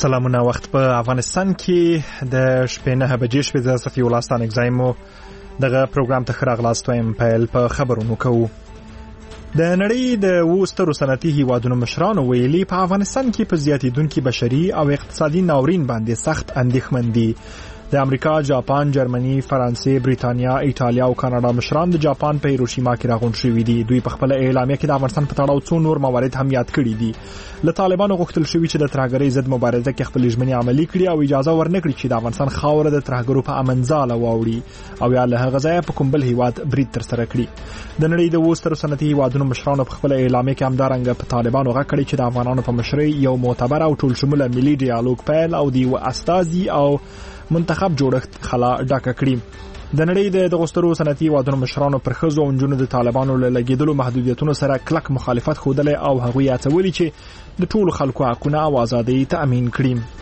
سلامونه. وخت په افغانستان کې د شپې 9 بجې شوې. د صفي الله ستان اگزایمو دغه پروګرام ته خراغلاست وایم. پیل په خبرونو کوو. د نړۍ د وسترو صنعتي هیوادونو مشرانو ویلي په افغانستان کې په زیاتیدونکو بشري او اقتصادي ناورین باندې سخت اندېښمن دي. د امریکا، جاپان، جرمني، فرانسې، بریتانیا، ایټالیا او کاناډا مشران د جاپان په هیروشیما کې راغونډ شوي دي. دوی په خپل اعلامیه کې د افغانستان په تړاو څو نور موارد هم یاد کړي دي. له طالبانو غوښتل شوی چې د ترهګرۍ ضد مبارزه کې خپل ژمنې عملي کړي او اجازه ورنکړي چې د افغانستان خاوره د ترهګرو په امنځاله واوړي او یا له هغه ځایه په کوم بل هیواد برید ترسره کړي. د نړۍ د وسترو صنعتي هیوادونو مشرانو په خپل اعلامیه کې همدارنګه په طالبانو غږ کړی چې د افغانانو په مشرۍ یو معتبر او ټول شموله ملي ډیالوګ پیل او د یو استازي او منتخب جوړښت خلا ډاکه کړي. د نړۍ د غوسترو صنعتي هیوادونو مشرانو پر ښځو او نجونو د طالبانو له لګیدلو محدودیتونو سره کلک مخالفت ښودلی او هغوی هڅولي چې د ټولو خلکو حقونه او ازادۍ تأمین کړي.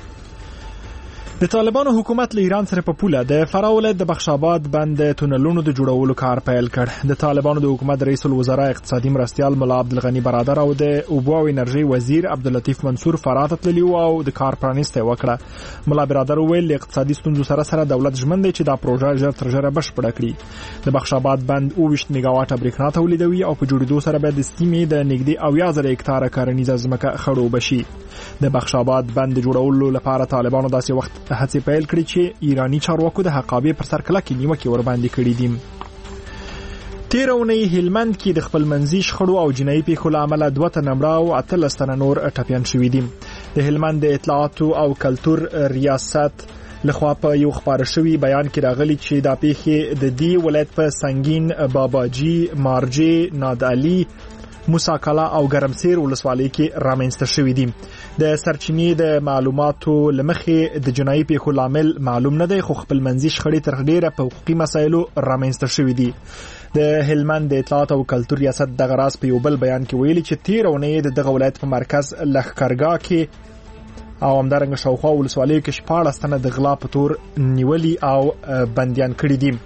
د طالبانو حکومت له ایران سره په پوله د فراه ولایت د بخشاباد بند تونلونو د جوړولو کار پیل کړ. د طالبانو د حکومت رئیس الوزرا اقتصادي مرستیال ملا عبدالغنی برادر او د اوبو او انرژي وزیر عبداللطیف منصور فراه ته تللی او د کار پرانیسته وکړه. ملا برادر ویل اقتصادي ستونزو سره دولت ژمن دی چې دا پروژه ژر تر ژره بشپړه کړي. د بخشاباد بند 20 میگاواټه برېښنا تولیدوي او په جوړېدو سره به د سیمې د نږدې 80,000 هکتاره کرنیزه ځمکه خړوبه شي. د بخشاباد بند جوړولو لپاره طالبانو داسې وخت هڅې پیل کړې چې ایرانی چارواکو د حقابې پر سر کلکې نیوکې ورباندې کړې دي. تیر اونۍ هلمند کې د خپل منځي شخړو او جنایي پیښو له امله 2 تنه مړه او 18 تنه نور ټپیان شوي دي. د هلمند د اطلاعاتو او کلتور ریاست لخوا په یو خبر شوی بیان کې راغلی چې دا پیښې د دې ولایت په سنگین، باباجي، مارجې، نادعلي، موساکلا او ګرمسیر ولسوالۍ کې رامنځته شوې دي. د سرچینې د معلوماتو لمخې د جنایي پیښو لامل معلوم نه دی، خو خپل منځي شخړې تر ډیره په حقوقي مسایلو رامنځته شوې دي. د هلمند د اطلاعات او کلتور ریاست دغه راز په یو بل بیان کې ویلي چې تیر اونۍ دغه ولایت په مرکز لښکرګاه کې او همدارنګه شاوخوا ولسوالیو کې 14 تنه د غلا په تور نیولي او بندیان کړي دي.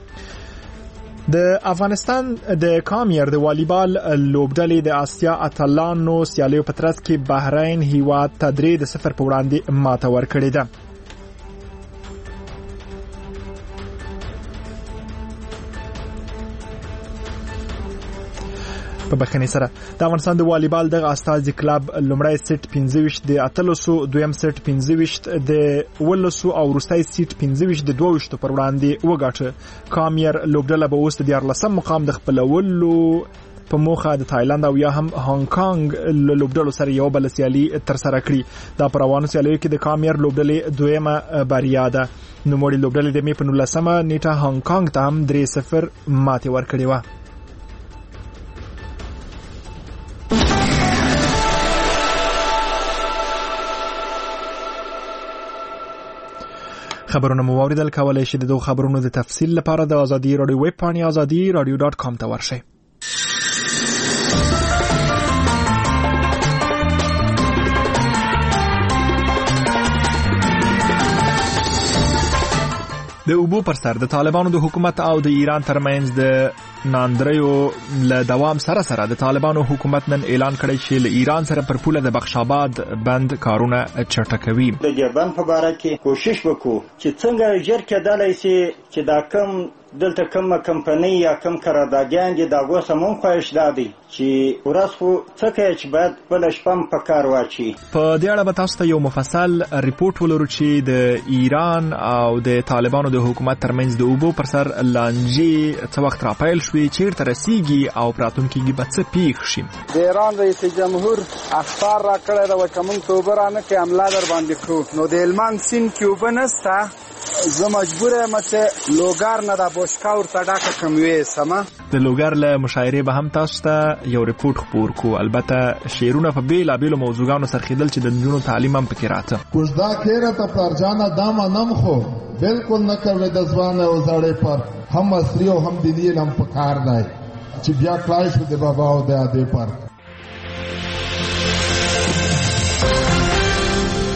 د افغانستان د کامیر د والیبال لوبډلې د آسیا اتلانو سیالیو په ترڅ کې بحرین هیواد ته 3-0 په وړاندې ماته ورکړې ده. په بخښنې سره د افغانستان د والیبال دغه استازي کلب لومړی سیټ 15 د اتلسو، دویم سیټ 15 د ولسو او وروستی سیټ 15 د 22 پر وړاندې وګاټه. کامیر لوبډله به اوس د 14 مقام د خپلولو په موخه د تایلند او یا هم هانګ کانګ لوبډلو سره یو بل سیالي تر سره کړي. دا پر روانو سیالیو کې د کامیر لوبډلې دویمه بریا ده. نوموړي لوبډلې د مې په 19 نیټه هانګ کانګ ته هم 3-0 ماتې ورکړې وه. خبرونه مو واوریدل. کولای شئ د دغو خبرونو د تفصیل لپاره د ازادي رادیو ویب پاڼې azadi.radio.com ته ورشئ. د اوبو پر سر د طالبانو د حکومت او د ایران ترمنځ د ناندریو له دوام سره د طالبانو حکومت نن اعلان کړی چې له ایران سره پر پوله د بخشاباد بند کارونه چټکوي. د دې بند په اړه کې کوشش وکړو چې څنګه ژر کېدلای شي چې دا کم دلته کوم کمپنی یا کوم قراردادیان دي دا غوسه مون خواهش دادي چې ورسخو څخه چې بعد بل شپم په کار واچي. په دې اړه به تاسو ته یو مفصل ریپورت ولرو چې د ایران او د طالبانو د حکومت ترمنځ د اوبو پر سر لانجې څه وخت راپیل شوې، چیرته رسیږي او پراتونکو کې به څه پیښ شي. د ایران رئیس جمهور اخبار را کړی دا چې موږ توبه رانه کې حمله در باندې کوو، نو د هلمند سیند کې اوبه نشته، زه مجبور یم چې لوګر نه د بوشکا ورته ډاکه کم ویسم. د لوګر له مشاعرې به هم تاسو ته یو ریپورت خپور کو. البته شعرونه په بیلابیلو موضوعاتو سرخیدل چې د نجونو تعلیم هم پکې راته. کوژدا کېره ته پرجانه دامه نم خو بالکل نه کوي د ځوانه او زړې پر هم اصلي او هم دیني نم پکار دی چې بیا کلای شو د بابا او د اده پر. در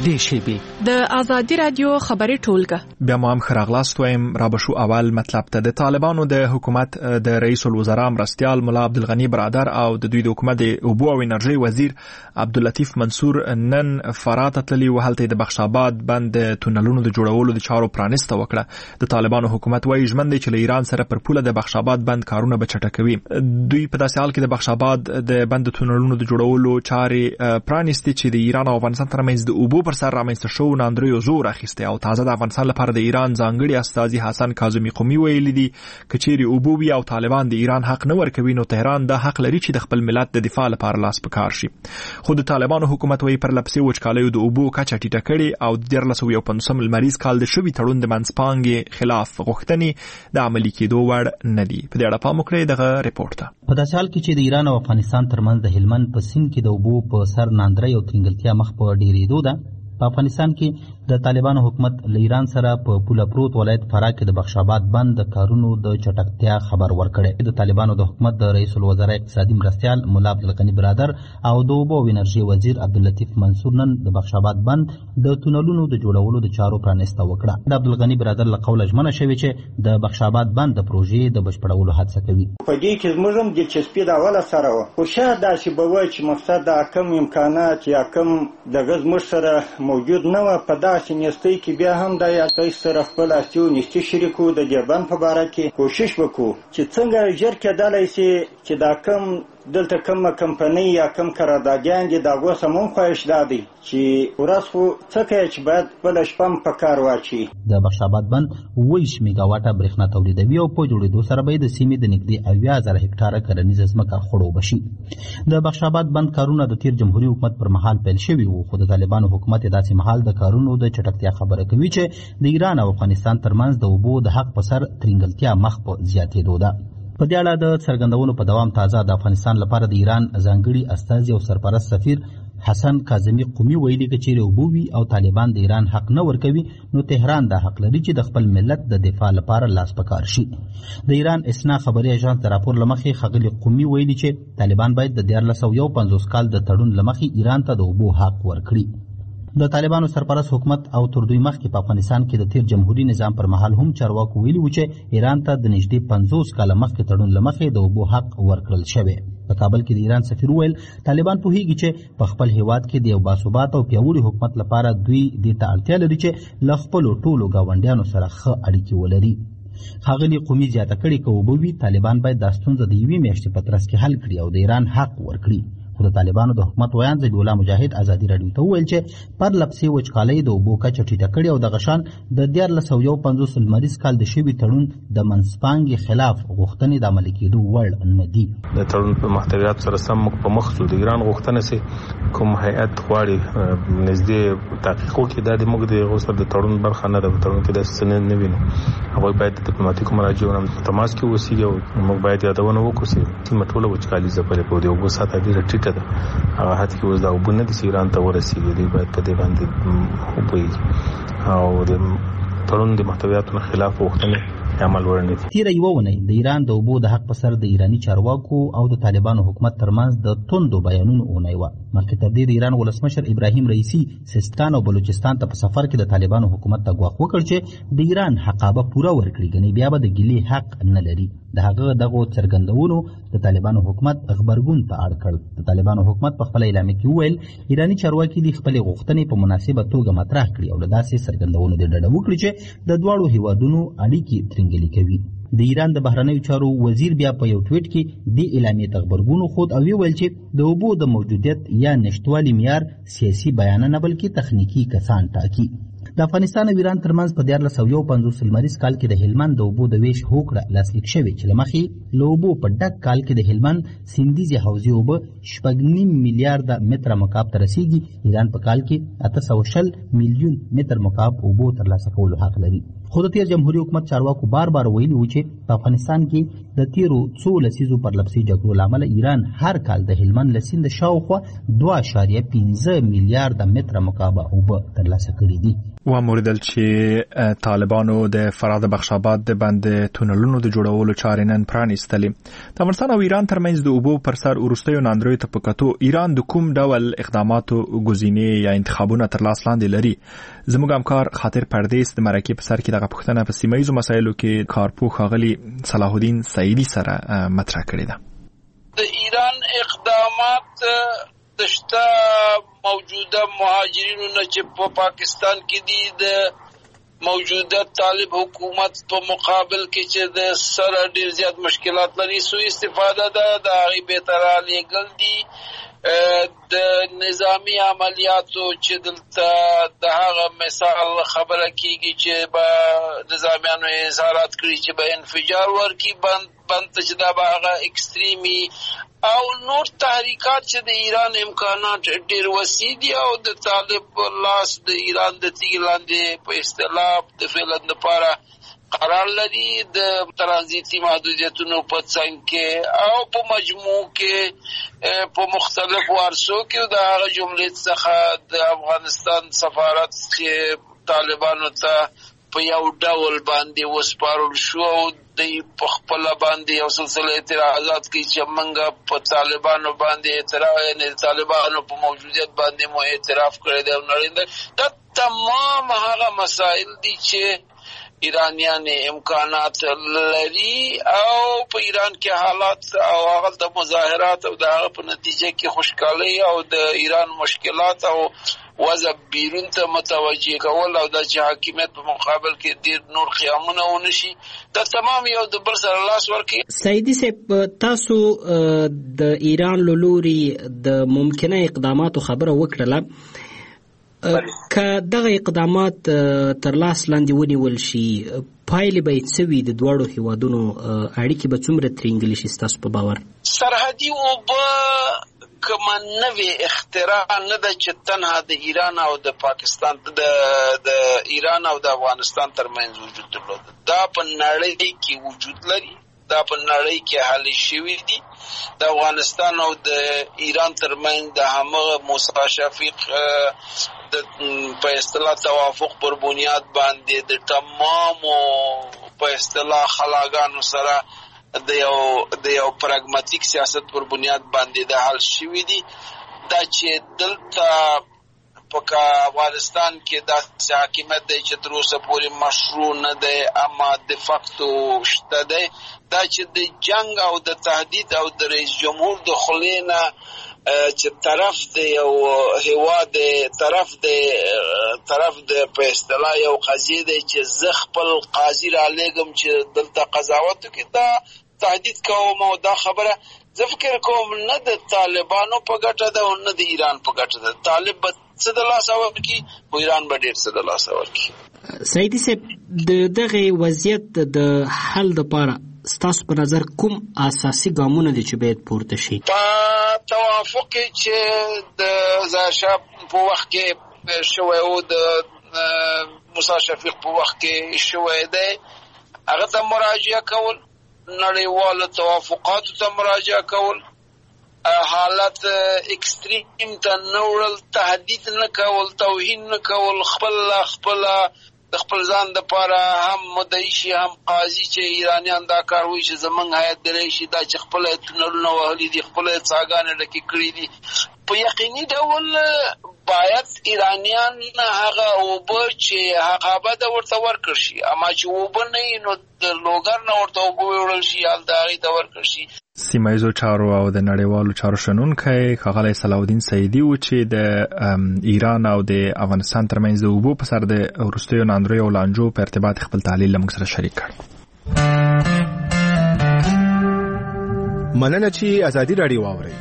نږدې شیبې. د آزادي رادیو خبري ټولګه. بیا مو هم خراغلاست وایم. را بشو اول مطلب ته د طالبانو د حکومت د رئیس الوزرا مرستیال ملا عبدالغنی برادر او د دوی د حکومت د اوبو او انرژي وزیر عبداللطیف منصور نن فرات تللی و هلته د بخشاباد بند تونلونو د جوړولو د چارو پرانسته وکړه. د طالبانو حکومت وايي ژمن دی چې له ایران سره پر پوله د بخشاباد بند کارونه به چټکوي. دوی په داسې حال کې د بخشاباد د بند تونلونو د جوړولو چارې پرانستې چې د ایران او افغانستان ترمنځ د اوبو پر سر رامنځته شو ناندریو زور اخیسته او تازه د افغانستان لپاره د ایران ځانګړي استازي حسن کاظمی قومي ویلي دي کچېری اوبو وی او طالبان د ایران حق نه ورکوي نو تهران د حق لري چې د خپل ملت د دفاع لپاره لاس پکار شي. خو د طالبانو حکومت وايي پر لپسې وچکالیو د اوبو کچه ټیټه کړي او د 1915 لمریز کال د شوی تړون د منځپانګې خلاف غوښتنې د عملي کېدو وړ نه دي. په دې اړه پام وکړئ دغه ریپورت ته. په داسې حال کې چې د ایران او افغانستان ترمنځ د هلمند په سیند کې د اوبو په سر ناندرۍ او ترنګلتیا مخ په ډېرېدو ده، په افغانستان کې د طالبانو حکومت له ایران سره په پوله پروت ولایت فراه کې د بخشاباد بند د کارونو د چټکتیا خبر ورکړی. د طالبانو د حکومت د رئیس الوزرا اقتصادي مرستیال ملا عبدالغنی برادر او د اوبو او انرژي وزیر عبداللطیف منصور نن د بخشاباد بند د تونلونو د جوړولو د چارو پرانسته وکړه. د عبدالغنی برادر له قوله ژمنه شوې چې د بخشاباد بند د پروژې د بشپړولو هڅه کوي. په دې کې زموږ هم دلچسپي د اوله سره وه، خو شاید داسې به وایي چې مقصد د کم امکانات یا کم دغه زموږ سره موجود نه وه. په داسې نیستۍ کې بیا هم د یاتۍ سره خپل اصلي او نیستي شریکو د دې بند په باره کې کوشش وکړو چې څنګه ژر کېدلی سي چې دا کم دلته کومه کمپنۍ یا کم قراردادیان دي د هغو سمون خواهش دا دی چې ورځ خو څه کوي چې باید بله شپه هم په کار واچوي. د بخشاباد بند 20 میګاواټه برېښنا تولیدوي او په جوړېدو سره به د سیمې د نږدې 80,000 هکټاره کرنیزه ځمکه خړوبه شي. د بخشاباد بند کارونه د تیر جمهوریت حکومت پر مهال پیل شوي وو، خو د طالبانو حکومت داسې مهال د کارونو د چټکتیا خبره کوي چې د ایران او افغانستان ترمنځ د اوبو د حق په سر ترنګلتیا مخ په زیاتېدو ده. په دې اړه د څرګندونو په دوام تازه د افغانستان لپاره د ایران ځانګړي استازي او سرپرست سفیر حسن کاظمی قومي ویلي چې چیرې اوبو وي او طالبان د ایران حق نه ورکوي نو تهران دا حق لري چې د خپل ملت د دفاع لپاره لاس پکار شي. د ایران اسنا خبري اژانس د راپور لمخې ښاغلي قومي ویلي چې طالبان باید د 1951 کال د تړون لمخې ایران ته د اوبو حق ورکړي. د طالبانو سرپرست حکومت او تر دوی مخکې په افغانستان کې د تیر جمهوریت نظام پر مهال هم چارواکو ویلي و چې ایران ته د نږدې 50 کاله مخکې تړون لمخې د اوبو حق ورکړل شوی. په کابل کې د ایران سفیر ویل طالبان پوهیږي چې په خپل هیواد کې د یو باثبات او پیاوړي حکومت لپاره دوی دې ته اړتیا لري چې له خپلو ټولو ګاونډیانو سره ښه اړیکې ولري. ښاغلي قومي زیاته کړې که اوبه وي طالبان باید دا ستونزه د یوې میاشتې په ترڅ کې حل کړي او د ایران حق ورکړي. خو د طالبانو د حکومت ویان ذبیح الله مجاهد ازادي راډیو ته وویل چې پر لپسې وچکالۍ د اوبو کچه ټیټه کړې او دغه شان د 1951 لمریز کال د شوي تړون د منځپانګې خلاف غوښتنې د عملي کېدو وړ نه دي. د تړون په محتویات سره سم موږ په مخ ځو. د ایران غوښتنه سي کوم هیئت غواړي نږدې تحقیق وکړي دا د موږ د هغو سره د تړون برخه نه ده. په تړون کې داسې څه نه وینو. هغوی باید د ډیپلوماتیکو مراجعو په تماس کې اوسېږي او موږ باید یادونه وکړو چې سیمه ټوله وچکالي ځپلې په د اوبو سطحه ډېره ټیټه ده. هغه حد کې اوس دا اوبه نه دي چې ایران ته ورسېږي. دوی باید په دې باندې وپوهېږي او د تړون د محتویاتو نه خلاف غوښتنې عمل ورنه دي. تیره یوه اونۍ د ایران د اوبو د حق په سر د ایراني چارواکو او د طالبانو حکومت ترمنځ د توندو بیانونو اونۍ وه. مخکې تر دې د ایران ولسمشر ابراهیم رئیسي سیستان او بلوچستان ته په سفر کې د طالبانو حکومت ته ګواښ وکړ چې د ایران حقابه پوره ورکړي، ګنې بیا به د ګیلې حق نه لري. د هغه دغو څرګندونو د طالبانو حکومت غبرګون ته اړ کړ. د طالبانو حکومت په خپله اعلامیه کې وویل ایراني چارواکي دې خپلې غوښتنې په مناسبه توګه مطرح کړي او له داسې څرګندونو دې ډډه وکړي چې د دواړو هیوادونو اړیکې ترنګلې کوي. د ایران د بهرنیو چارو وزیر بیا په یو ټویټ کې دې اعلامیې ته غبرګون وښود او ویل چې د اوبو د موجودیت یا نشتوالي معیار سیاسي بیانه نه بلکې تخنیکي کسان ټاکي. د افغانستان او ایران ترمنځ په 1951 لمریز کال کې د هلمند د اوبو د ویش هوکړه لاسلیک شوې چې له مخې له اوبو په ډک کال کې د هلمند سیندیزې حوزې اوبه 6.5 میلیارډه متره مکعب ته رسیږي. ایران په کال کې 820 میلیون متر مکعب اوبو ترلاسه کولو حق لري. خو د تیر جمهوریت حکومت چارواکو بار بار ویلي و چې په افغانستان کې د تیرو څو لسیزو پرلپسې جګړو له امله ایران هر کال د هلمند له سیند شاوخوا 2.15 میلیارډه متره مکعب اوبه ترلاسه کړي دي. و موریدل چې طالبانو د فراه د بخشاباد د باندې تونلونو د جوړولو چارې نن پرانیستلې. د افغانستان او ایران ترمنځ د اوبو پر سر وروستیو ناندریو ته په کتو ایران د کوم ډول اقداماتو ګزینې یا انتخابونه تر لاس لاندې لري؟ زموږ همکار خاطر پردیس د مرکې په سر کې دغه پوښتنه په سیمه ییزو مسایلو کې کارپوه ښاغلي صلاح الدین سعیدي سره مطرح کړې ده. د ایران اقدامات دشته موجوده مهاجرینو نه چې په پاکستان کې دي د موجوده طالب حکومت په مقابل کې چې د سره ډیر زیات مشکلات لري سو استفاده ده د هغې بهتره لیږل دي د نظامی عملیاتو چې دلته د هغه مثال خبره کیږي چې به نظامیانو اظهارات کړي چې به انفجار ورکړي بند چې دا به هغه اکستریمي او نور تحریکات چې د ایران امکانات ډیر وسیع دي او د طالب لاس د ایران د تیږې لاندې په اصطلاح د فعل لپاره قرار لري د ترانزیتي محدودیتونو په څنګ کې او په مجموع کې په مختلفو عرصو کې د هغه جملې څخه د افغانستان سفارت چې طالبانو ته په یو ډول باندې وسپارل شو او د په خپل باندې یو سلسله اعتراضات کوي چې موږ په طالبانو باندې اعتراض نه طالبانو په موجودیت باندې مو اعتراف کړی دی او نړیوال دا تمام هغه مسائل دي چې ایرانیان امکانات لري او په ایران کې حالات او هغه د مظاهرات او د هغه په نتیجه کې خوشحالي او د ایران مشکلات او وضع بیرون ته متوجه کول او د حاکمیت په مقابل کې ډیر نور قیامونه ونشي دا تمام یو د بل سره لاس ورکړي. سعیدي صاحب تاسو د ایران لوري د ممکنه اقداماتو خبره وکړه که دغه اقدامات تر لاس لاندې ونیول شي پایلې به څه وي د دواړو هیوادونو اړیکې به څومره ترینګلی شي ستاسو په باور؟ سرحدي اوبه کومه نوې اختراع نه ده چې تنها د ایران او د پاکستان د ایران او د افغانستان ترمنځ وجود درلود. دا په نړۍ کې وجود لري دا په نړۍ کې حل شوی دي د افغانستان او د ایران ترمنځ د همغه موسی شفیق د په اصطلاح توافق پر بنیاد باندې د تمامو په اصطلاح خلاګانو سره د یو پراګماتیک سیاست پر بنیاد باندې د حل شوی دي دا چې دلته په افغانستان کې د حاکمیت د چې تر اوسه پورې مشروع نه دی اما د فاکتو شته دی دا چې د جنگ او د تهدید او د رئیس جمهور د خلینا چې طرف دی او هیواد طرف د په اصطلاح یو قضیه دی چې زه خپل قاضي را لېږم چې دلته قضاوت وکړي دا تهدید کوم او دا خبره زه فکر کوم نه د طالبانو په ګټه ده او نه د ایران په ګټه ده. طالب به څه د لاسه ورکړي او ایران به ډېر څه د لاسه ورکړي. سعیدي صاحب د دغه وضعیت د حل لپاره ستاسو په نظر کوم اساسي ګامونه دي چې باید پورته شي؟ په توافق چې د ظاهرشاه په وخت کې شوی او د موسی شفیق په وخت کې شوی دی هغه ته مراجعه کول نړیوالو توافقاتو ته مراجعه کول حالت اکستریم ته نه وړل تهدید نه کول توهین نه کول خپل ځان دپاره هم مدعي شي هم قاضي چې ایرانیان دا کار وایي چې زمونږ هیات دلی شي دا چې خپله تونلونه وهلي دي خپله څاګانې ډکې کړي دي په یقیني ډول باید ایرانیان هغه اوبه چې هغه د ورته ورکړ شي اما چې اوبه نه وي نو د لوګر نه ورته اوبه وړل شي هلته هغې ته ورکړ شي. سیمه ییزو چارو او د نړیوالو چارو شنونکی ښاغلی صلاح الدین سعیدي و چې د ایران او د افغانستان ترمنځ د اوبو په سر د وروستیو ناندریو او لانجو په ارتباط خپل تحلیل له موږ سره شریک کړ. مننه چې ازادي راډیو واورئ.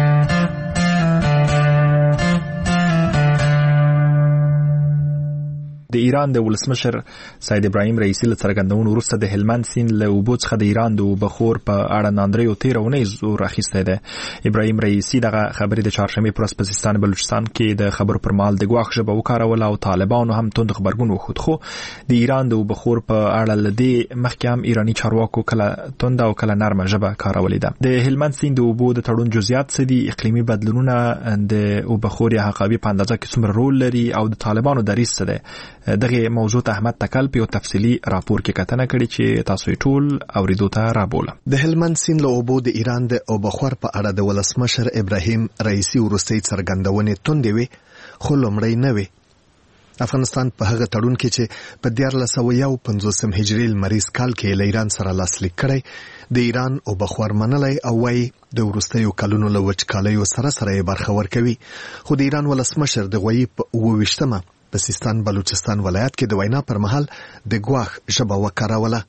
د ایران د ولسمشر سید ابراهیم رئیسی له څرګندونو وروسته د هلمند سیند له اوبو څخه د ایران د اوبخور په اړه ناندریو 13 اونۍ زور اخیستی دی. ابراهیم رئیسی دغه خبرې د چهارشنبې په ورځ په سیستان بلوچستان کې د خبرو پر مهال د ګواښ ژبه وکاروله او طالبانو هم توند غبرګون وښود. خو د ایران د اوبخور په اړه له دې مخکې هم ایراني چارواکو کله توند او کله نرمه ژبه کارولې ده. د هلمند سیند د اوبو د تړون جزئیات څه دي، اقلیمي بدلونونه د اوبخور یا حقابې په اندازه کې څومره رول لري او د طالبانو دریځ څه دی، دغه موضوع ته احمد تکل په تفصیلی راپور کې کتنه کړې چې تاسو ټول اوریدو ته رابوله. د هلمند سیند له اوبو د ایران د اوبخور په اړه د ولسمشر ابراهیم رئیسی وروستۍ څرګندونې توندې وي، خو لومړی نه وي. افغانستان په هغه تړون کې چې په 1451 هجري لمریز کال کې له ایران سره لاسلیک کړی د ایران اوبخور منلی او وايي د وروستیو کلونو له وچکالیو سره یې برخه ورکوي. خو د ایران ولسمشر د غویي په 28مه په سیستان بلوچستان ولایت کې د وینا پر مهال د ګواښ ژبه وکاروله.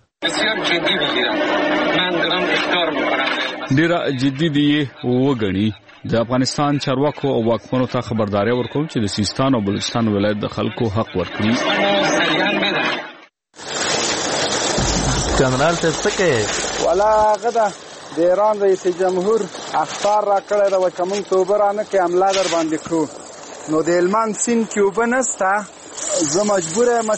ډیره جدي دی وګڼي. د افغانستان چارواکو او واکمنو ته خبرداري ورکوم چې د سیستان او بلوچستان ولایت د خلکو حق ورکړي. جنرال ته څه کوي؟ ولا غدا د ایران رئیس جمهور اخبار را کړی دا چې موږ توبرانه کې حمله در باندې کړو، نو د هلمند سیند کې اوبه نشته، زه مجبور یم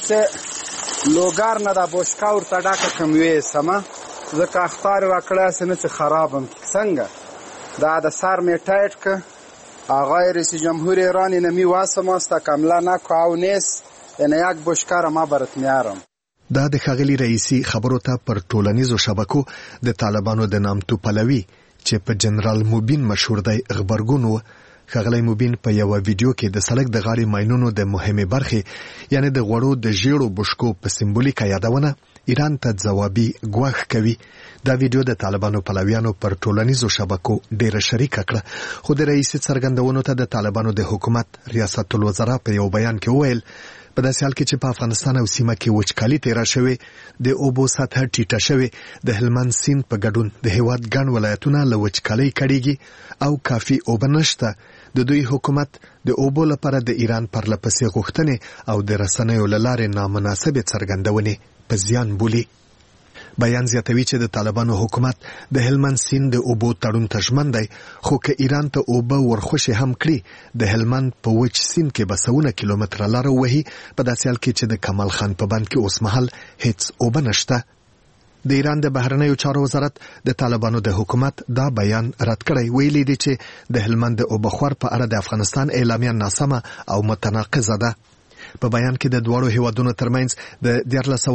چې لوګار نه دا بوشکا ورته ډاکه کم ویسمه، ځکه اخبار را کړی هسې نه چې خرابم. څنګه دا د سر می ټایټ که آقای رئیس جمهور ایران نمی واسم است کاملا نکاو نیست یعنی یک بشکار ما برات میارم. دا د ښاغلي رئیسی خبرو ته پر ټولنیزو شبکو د طالبانو د نامتو پلوي چې په جنرال موبین مشهور دی خبرګون و. ښاغلی موبین په یو ویډیو کې د سړک د غاړې ماینونو د مهمې برخې یعنی د غوړو د ژیړو بشکو په سمبولیکه یادونه ایران ته ځوابي ګواښ کوي. دا ویډیو د طالبانو پلویانو پر ټولنیزو شبکو ډیره شریکه کړه، خو د رئیس څرګندونو ته د طالبانو د حکومت ریاست الوزرا په یو بیان کې وویل په داسې حال کې چې په افغانستان او سیمه کې وچکالي تیره شوې، د اوبو سطحه ټیټه شوې، د هلمند سیند په ګډون د هیواد ګڼ ولایتونه له وچکالۍ کړېږي او کافي اوبه نشته. د دوی حکومت د اوبو لپاره د ایران پرله پسې غوښتنې او د رسنیو له لارې نامناسبې څرګندونې په زیان بولي. بیان زیاتوي چې د طالبانو حکومت د هلمند سیند د اوبو تړون ته ژمن دی، خو که ایران ته اوبه ورخوشې هم کړي د هلمند په وچ سیند کې به سوونه کیلومتره لاره ووهي، په داسې حال کې چې د کمال خان په بند کې اوس مهال هیڅ اوبه نشته. د ایران د بهرنیو چارو وزارت د طالبانو د حکومت دا بیان رد کړی، ویلي دی چې د هلمند د اوبخور په اړه د افغانستان اعلامیه ناسمه او متناقضه ده. په بیان کې د دواړو هیوادونو ترمنځ د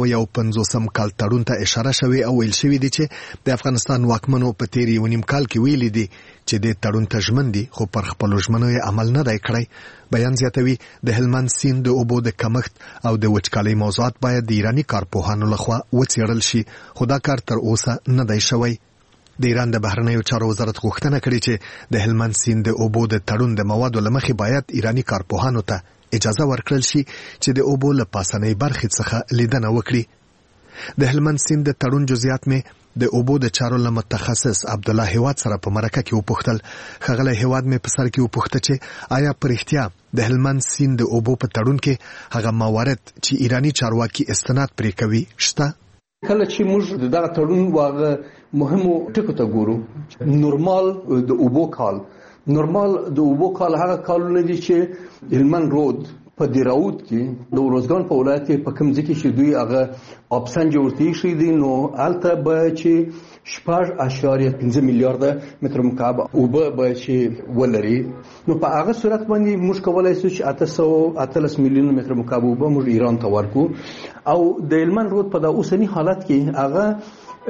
1451 کال تړون ته اشاره شوې او ویل شوې دي چې د افغانستان واکمنو په تیر یو نیم کال کې ویلي دي چې د تړون ته ژمن دي، خو پر خپلو ژمنو یې عمل نه دی کړی. بیان زیاتوي د هلمند سیند د اوبو د کمښت او د وچکالۍ موضوعات باید د ایراني کارپوهانو لخوا وڅېړل شي، خو دا کار تر اوسه نه دی شوی. د ایران د بهرنیو چارو وزارت غوښتنه کړې چې د هلمند سیند د اوبو د تړون د موادو له مخې باید ایراني کارپوهانو ته اجازه ورکړل شي چې د اوبو له پاسنۍ برخې څخه لیدنه وکړي. د هلمند سیند د تړون جزئیات مې د اوبو د چارو له متخصص عبدالله هیواد سره په مرکه کې وپوښتل. ښاغلی هیواد مې په سر کې وپوښته چې آیا په رښتیا د هلمند سیند د اوبو په تړون کې هغه موارد چې ایراني چارواکي استناد پرې کوي شته؟ کله چې موږ دغه تړون واغه مهمو ټکو ته ګورو، نورمال د اوبو کال، نورمال د اوبو کال هغه کالونه دي چې هلمند رود په دیراود کې د ورزګان په ولایت کې په کوم ځای کې چې دوی هغه آبسنج ورته شي دي، نو هلته به چې 6.5 میلیارډ متر مکعب اوبه به چې ولري، نو په هغه صورت باندې موږ کولای شو چې 813 میلیون متر مکعب اوبه موږ ایران ته ورکو، او د هلمند رود په د اوسنی حالت کې هغه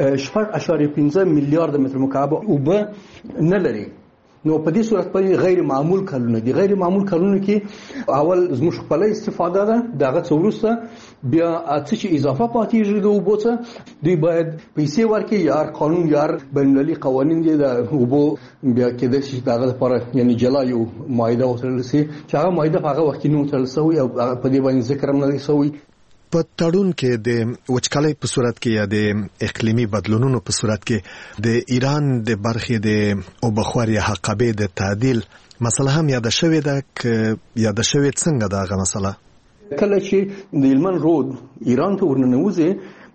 6.5 میلیارډ متر مکعب اوبه نه لري. نو په دې صورت باندې غیر معمول کلونه دي. غیر معمول کلونه کې اول زموږ خپل استفاده ده، دغه څه وروسته بیا څه چې اضافه پاتېږي د اوبو څخه دوی باید پیسې ورکړي، یا قانون یا بین‌المللي قوانین دي د اوبو بیا کېدای شي دغه لپاره یعنی جلا یو معاهده وتړل شي چې هغه معاهده په هغه وخت کې نه وتړل شوې او په دې باندې ذکر هم نه دی شوی. په تړون کې د وچکالۍ په صورت کې یا د اقلیمي بدلونونو په صورت کې د ایران د برخې د اوبخور یا حقابې د تعدیل مسله هم یاد شوې ده که یاد شوې څنګه ده هغه مسله؟ کله چې د هلمند رود ایران ته ورننوځي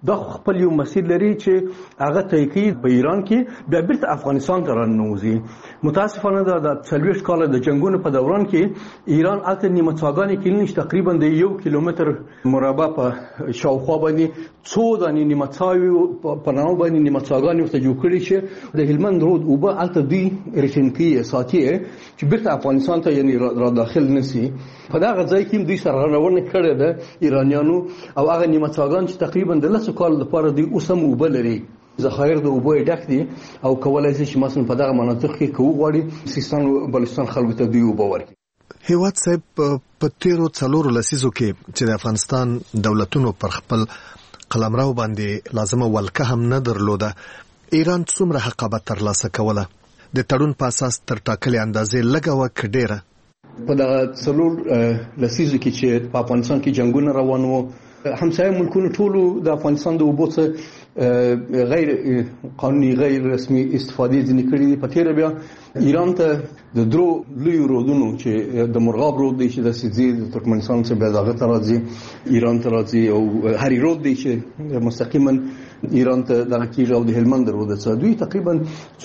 دا خپل یو مسیر لري چې هغه تایکی په ایران کې بیا بیرته افغانستان ته راننوځي. متاسفانه د 40 کال د جنگونو په دوران کې ایران الته نیمه څاګانې کې تقریبا د 1 کیلومتر مربع په شاوخوا باندې څو د نیمه څاوي په نامه باندې نیمه څاګانې ورته جوړ کړي چې د هلمند رود اوبه الته دوی ریټینکی ساتي چې بیرته افغانستان ته یعنی را داخل نشي. په دا غځای کې دوی سره رانونه کړی د ایرانیانو او هغه نیمه څاګان چې تقریبا د 10 کال لپاره دوی اوسم اوبه لري. ذخایر د اوبو ډک دي او کولای شي چې مثلا په دغه مناطق کې کوو غواړي سیستان او بلوچستان خلکو ته دوی اوبه ورکړي. هیواد صاحب په تیرو 4 لسیزو کې چې د افغانستان دولتونو پر خپل قلمرو باندې لازمه ولکه هم نه درلوده، ایران څومره حقابت ترلاسه کوله؟ د تړون په اساس تر ټاکلې اندازې لږه وه ډیره؟ په دغه 4 لسیزو کې چې په افغانستان کې جنگونه روان وو، همسایه ملکونو ټولو د افغانستان د اوبو څخه غیر قانوني غیر رسمي استفادې ځنې کړې دي. په تیره بیا ایران ته د درو لویو رودونو چې د مرغاب رود دی چې د سیزي د ترکمنستان څخه بیا دغه ته راځي ایران ته راځي، او هری رود دی چې مستقیما ایران ته دغه کیږي، او د هلمند رود څخه دوی تقریبا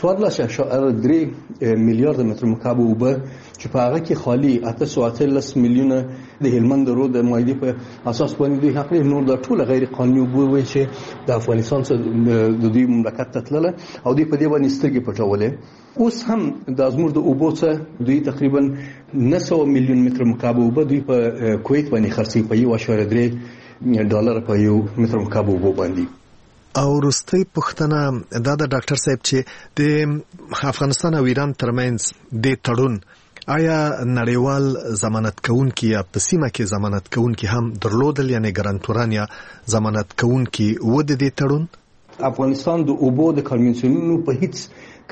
14.3 میلیارډ متر مکعب اوبه چې په هغه کې خالي 813 میلیونه د هلمند رود د مایدې په اساس باندې دوی حق نور د ټول غیر قانوني اوبه وي چې د افغانستان څخه د دوی مملکت ته تلله او دوی په دې باندې سترګې پټولې. اوس هم د زموږ د اوبو څخه دوی تقریبا 900 میلیون متر مکعب اوبه دوی په کویت باندې خرڅي په $1.3 په یو متر مکعب اوبو باندې. او وروستۍ پوښتنه دا د ډاکټر صاحب چې د افغانستان او ایران ترمنځ د تړون آیا نړیوال ضمانت کوونکي یا په سیمه کې ضمانت کوونکي هم درلودل، یعنی ګارانټوران یا ضمانت کوونکي و د دې تړون؟ افغانستان د اوبو د کنوانسیونونو په هیڅ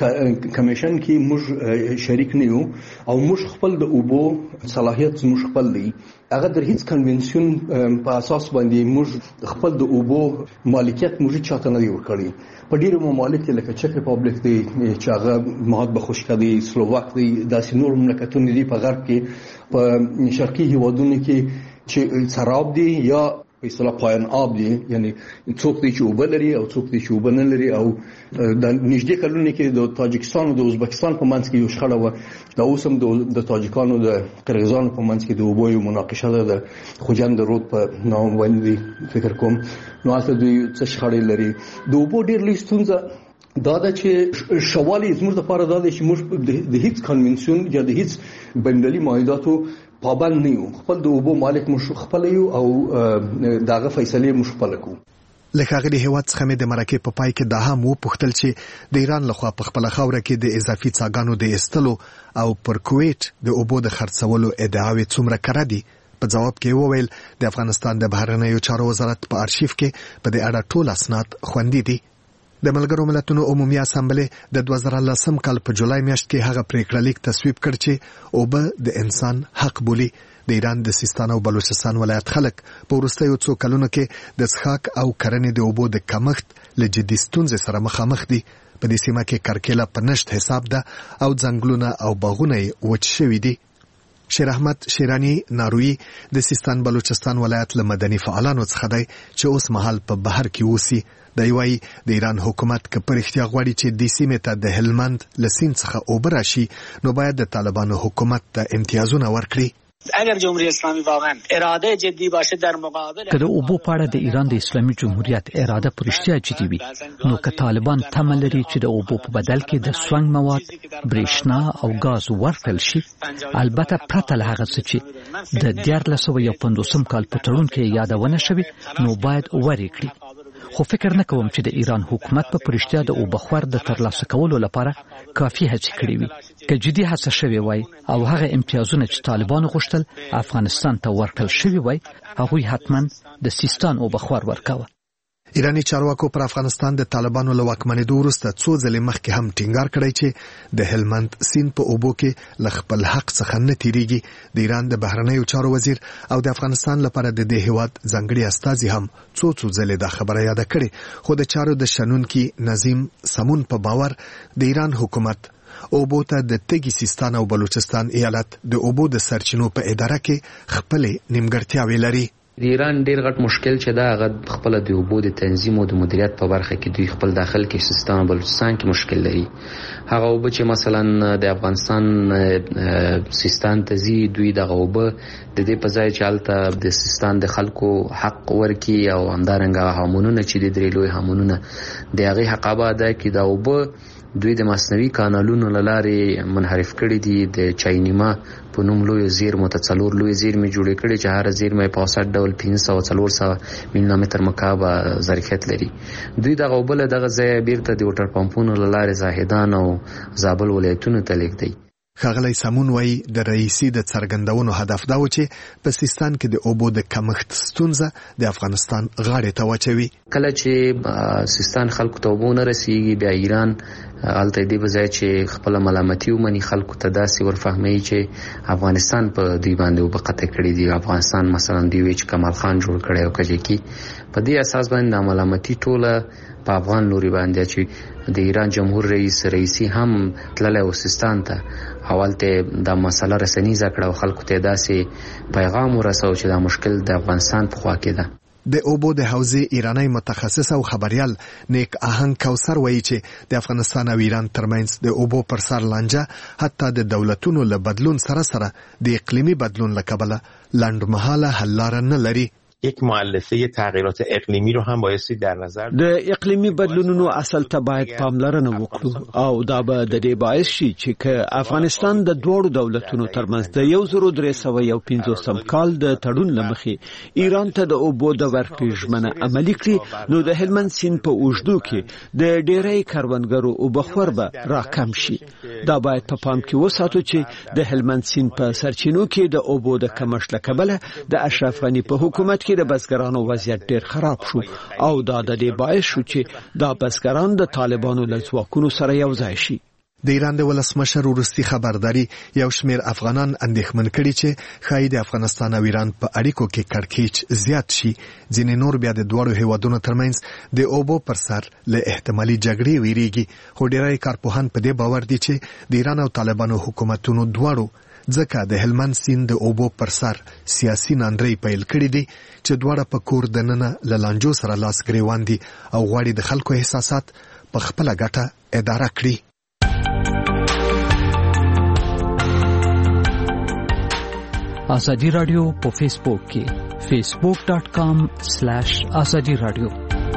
کمیشن کې موږ شریک نه یو او موږ خپل د اوبو صلاحیت موږ خپل دی. هغه د هیڅ کنوانسیون په اساس باندې موږ خپل د اوبو مالکیت موږ چاته نه ورکړي. په ډیرو ممالک لکه چک ریپابلیک دی چې هغه مهد بخشکه دی، سلوواک دی، داسې نور مملکتونه دي په غرب کې، په شرقي هیوادونو کې چې سراب دي یا په اصطلاح پایان آب دي، یعنی څوک دی چې اوبه لري او څوک دی چې اوبه نه لري. او د نږدې کلونو کې د تاجکستان او د ازبکستان په منځ کې یو شخړه وه، دا اوس هم د تاجکانو د قرغیزانو په منځ کې د اوبو یو مناقشه ده د خوجند رود په نام باندې فکر کوم. نو هلته دوی څه شخړې لري. د اوبو ډېر لوی ستونزه دا ده چې شوالی زموږ لپاره دا ده چې موږ د هیڅ کنوانسیون یا د هیڅ بین‌المللي معاهداتو پابند نه یو. خپل د اوبو مالک موږ خپل یو او دغه فیصله موږ خپل کوو. لکه غلي هیواد څخه مې د مرکه په پای کې دا هم وپوښتل چې د ایران لخوا په خپل خاوره کې د اضافي څاګانو د استلو او پر کویت د اوبو د خرڅولو ادعاوې څومره کړه دي. په جواب کې وویل د افغانستان د بهرنیو چارو وزارت په ارشیف کې په دې اړه ټول اسناد خوندي دي. د ملګرو ملتونو عمومي اسامبلې د 2010 کال په جولای میاشت کې هغه پریکړه لیک تصویب کړ چې اوبه د انسان حق بولي. د ایران د سیستان او بلوچستان ولایت خلک په وروستیو څو کلونو کې د څښاک او کرنې د اوبو د کمښت له جدي ستونزې سره مخامخ دي. په دې سیمه کې کرکیله په نشت حساب ده او ځنګلونه او باغونه وچ شوي دي. شیر احمد شیرانی ناروی د سیستان بلوچستان ولایت له مدني فعالانو څخه دی چې اوس مهال په بهر کې اوسي. دی وايي د ایران حکومت که په رښتیا غواړي چې د سیمې ته د هلمند له سیند څخه اوبه راشي نو باید د طالبانو حکومت ته امتیازونه ورکړي. اگر جمهوری اسلامی واقعا اراده جدی باشه در مقابل که د اوبو په اړه د ایران د اسلامي جمهوریت اراده په رښتیا جدي وي نو که طالبان تمه لري چې د اوبو په بدل کې د سونګ مواد، برېښنا او غاز ورکړل شي، البته پرته له هغه څه چې د 1950 کال په تړون کې یادونه شوې نو باید ورې کړي. خو فکر نه کوم چې د ایران حکومت په پرشتیا د اوبخور د ترلاسه کولو لپاره کافي هڅې کړې وي. که جدي هڅه شوې وای او هغه امتیازونه چې طالبانو غوښتل افغانستان ته ورکړل شوي وای، هغوی حتما د سیستان اوبخور ورکاوه. ایرانی چارواکو پر افغانستان د طالبانو له واکمنېدو وروسته څو ځلې مخکې هم ټینګار کړی چې د هلمند سیند په اوبو کې له خپل حق څخه نه تیریږي. د ایران د بهرنیو چارو وزیر او د افغانستان لپاره د دې هیواد ځانګړي استازي هم څو ځلې دا خبره یاده کړې، خو د چارو د شنونکي نظیم سمون په باور د ایران حکومت اوبو ته د تګي سیستان او بلوچستان ایالت د اوبو د سرچینو په اداره کې خپل نیمګړتیاوې لري. د ایران ډیر غټ مشکل چې دا هغه خپل د اوبو د تنظیم او د مدیریت په برخه کې دوی خپل داخل کې سیستان او بلوچستان کې مشکل لري. هغه اوبه چې مثلا د افغانستان سیستان ته ځي دوی دغه اوبه د دې په ځای چې هلته د سیستان د خلکو حق ورکي او همدارنګه هامونونه چې د درې لوی هامونونه د هغې حق ادا کړي. دا اوبه دوی د مصنوعي کانالونو له لارې منحرف کړي دي. د چاینیما په نوم لوی زیرمو ته 4 لوی زیرمې جوړې کړي چې هر زیرمه په اوسط ډول 500-400 میلیون متر مکعب ظرفیت لري. دوی دغه اوبه له دغه ځای بیرته د وټر پمپونو له لارې زاهدان او زابل ولایتونو ته لیږدي. ښاغلی سامون وایي د رئیسي د څرګندونو هدف دا و چې په سیستان کې د اوبو د کمښت ستونزه د افغانستان غاړې ته واچوي. کله چې سیستان خلکو ته اوبه نه رسیږي بیا ایران هلته دې په ځای چې خپله ملامتي ومني خلکو ته داسې ورفهموي چې افغانستان په دوی باندې اوبه قطع کړي دي. افغانستان مثلا دوی وایي چې کمال خان جوړ کړی او کجکي په دې اساس باندې د ملامتي ټوله په افغان لوري باندې چې د ایران جمهور رئیسي هم تللی و سیستان ته اولته دا مسله رسنیزه کړه او خلکو ته داسې پیغام ورسو چې دا مشکل د افغانستان په خوا کې ده. د اوبو د حوزې ایرانی متخصص او خبريال نیک آهنګ کوثر وایي چې د افغانستان او ایران ترمنځ د اوبو پر سر لانجه حتی د دولتونو له بدلون سره د اقلیمي بدلون له کبله لنډمهاله حل لاره نه لري. یک مؤلفه تغییرات اقلیمی رو هم بایستی در نظر د اقلیمی بدلونونو اصل ته باید پاملرنه وکړو او دا به د دې باعث شي چې افغانستان د دوړو دولتونو ترمنځ د 1351 کال د تړون لمخې ایران ته د اوبو د ورکړې ژمنه عملي کړي نو د هلمند سیند په اوږدو کې د ډېری کروندګرو اوبخور به راکم شي. دا باید په پام کې وساتو چې د هلمند سیند په سرچینو کې د اوبو د کمښت له کبله د اشرف غني په حکومت کې د بزګرانو وضعیت ډیر خراب شو او دا د دې باعث شو چې دا بزګران د طالبانو له ځواکونو سره یو ځای شي. د ایران د ولسمشر وروستي خبرداري یو شمیر افغانان اندېښمن کړي چې ښایي د افغانستان او ایران په اړیکو کې کړکېچ زیات شي. ځینې نور بیا د دوړو هیوادونو ترمنځ د اوبو پر سر له احتمالي جګړې ویریږي. خو ډیری کارپوهان په دې باور دي چې د ایران او طالبانو حکومتونو دواړو ځکه د هلمند سیند د اوبو پر سر سیاسي ناندرۍ پیل کړي دي چې دواړه په کور دننه له لانجو سره لاس ګریوان دي او غواړي د خلکو احساسات په خپله ګټه اداره کړي. ازادي رادیو په فیسبوک کې facebook.com/azadi radio.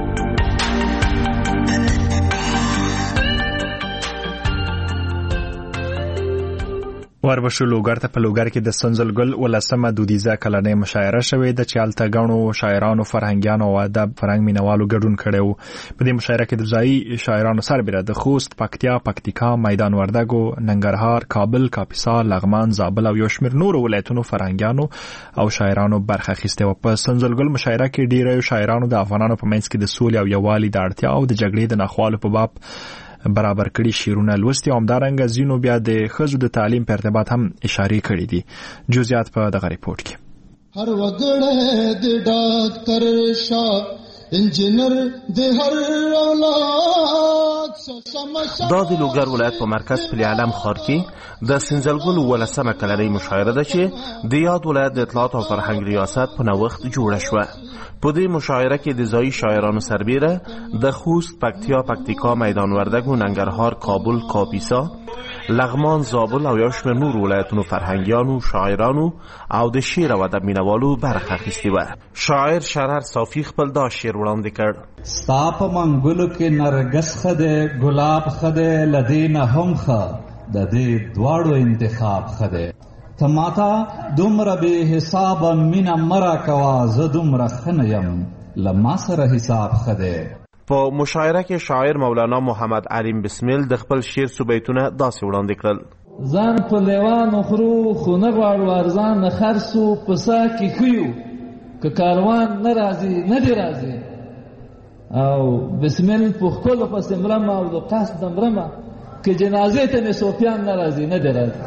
وربشو لوګر ته په لوګر کې د سنځلګل ولسمه دودیزه کلنۍ مشاعره شوې د چالت غنو شاعرانو فرهنګیانو او ادب فرهنګ مینوالو ګډون کړو. په دې مشاعره کې د ځایي شاعرانو سربېره د خوست، پکتیا، پکتیکا، میدان وردګو، ننګرهار، کابل، کاپیسا، لغمان، زابل او یو شمېر نورو ولایتونو فرهنګیانو او شاعرانو برخه اخیسته و. په سنځلګل مشاعره کې ډیرو شاعرانو د افغانانو په منځ کې د سولې او یووالي د اړتیا او د جګړې د ناخوالو په باب برابر کړي شیرونه لوستي او همدارنګه ځینو بیا د ښځو د تعلیم په ارتباط هم اشاره کړي دي. جزئیات په دغه ریپورت کې. هر وګړی د ډاکټر شاه انجینر د هر اولاد دا د لوګر ولایت په مرکز پل علم ښار کې د سنځلګل ولسمه کلنۍ مشاعره ده چې د یاد ولایت د اطلاعات او فرهنګ ریاست په نوښت جوړه شوه. په دې مشاعره کې د ځایي شاعرانو سربېره د خوست، پکتیا، پکتیکا، میدان وردګو، ننګرهار، کابل، کاپیسا، لغمان، زابل او یو شمېر نور ولایتونو فرهنګیانو، شاعرانو او د شعر او ادب مینوالو برخه اخیستې وه. شاعر شرر صافي خپل دا شعر وړاندې کړ. ستا په منګلو کې نرګس ښه دی، ګلاب ښه دی، له دې نه هم ښه د دې دواړو انتخاب ښه دی. ته ماته دومره بې حسابه مینه مه راکوه، زه دومره ښه نه یم، له ما سره حساب ښه دی. په مشاعره کې شاعر مولانا محمد علیم بسمل د خپل شعر څو بیتونه داسې وړاندې کړل. ځان په لیوانو خورو خو نه غواړو ارزان نه خرڅو، په سا کې ښیو که کاروان نه راځي نه دی راځي، او بسمل په ښکلو پسې مرمه او د قصد مرمه که جنازې ته مې صوفیان نه راځي نه دی راځي.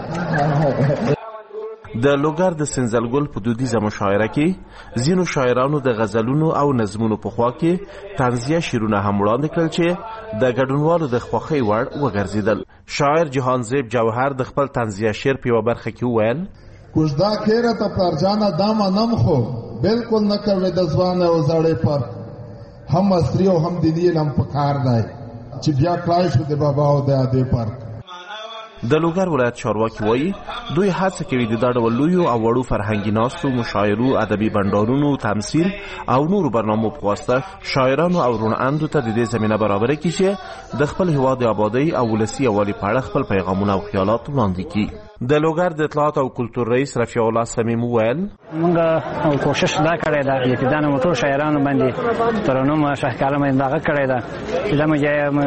د لوګر د سنځلګل په دودیزه مشاعره کې ځینو شاعرانو د غزلونو او نظمونو په خوا کې طنزیه شعرونه هم وړاندې کړل چې د ګډونوالو د خوښۍ وړ وګرځېدل. شاعر جهانزیب جوهر د خپل طنزیه شعر په یوه برخه کې وویل: کوژدا کیره ته پلارجانه دا منم خو بالکل نه کوي د ځوان او زړې پر هم عصري او هم دیني نم پکار دی چې بیا کلای شو د بابا او د ادې پر. د لوګر ولایت چارواکي وایي دوی هڅه کوي د دا ډول لویو او وړو فرهنګي ناستو، مشاعرو، ادبي بنډارونو، تمثیل او نورو برنامو په واسطه شاعرانو او روڼاندو ته د دې زمینه برابره کړي چې د خپل هیواد د آبادۍ او ولسي یووالي په اړه خپل پیغامونه او خیالات وړاندې کړي. د لوګر د اطلاعات او کلتور رئیس رفیع الله صمیم وویل موږ کوشش دا کړی ده چې دا نو ټول شاعرانو باندې ترنم شاهکار باندې دا کړی ده چې دا